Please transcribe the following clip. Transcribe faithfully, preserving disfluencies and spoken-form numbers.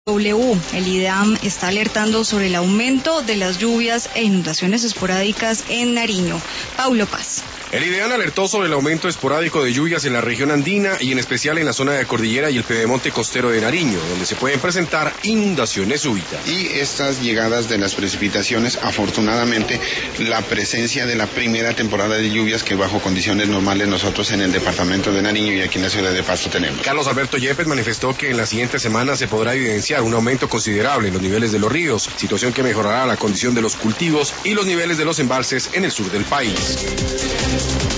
W. El IDEAM está alertando sobre el aumento de las lluvias e inundaciones esporádicas en Nariño. Paulo Paz. El IDEAM alertó sobre el aumento esporádico de lluvias en la región andina y en especial en la zona de cordillera y el pedemonte costero de Nariño, donde se pueden presentar inundaciones súbitas. Y estas llegadas de las precipitaciones, afortunadamente, la presencia de la primera temporada de lluvias que bajo condiciones normales nosotros en el departamento de Nariño y aquí en la ciudad de Pasto tenemos. Carlos Alberto Yepes manifestó que en las siguientes semanas se podrá evidenciar un aumento considerable en los niveles de los ríos, situación que mejorará la condición de los cultivos y los niveles de los embalses en el sur del país.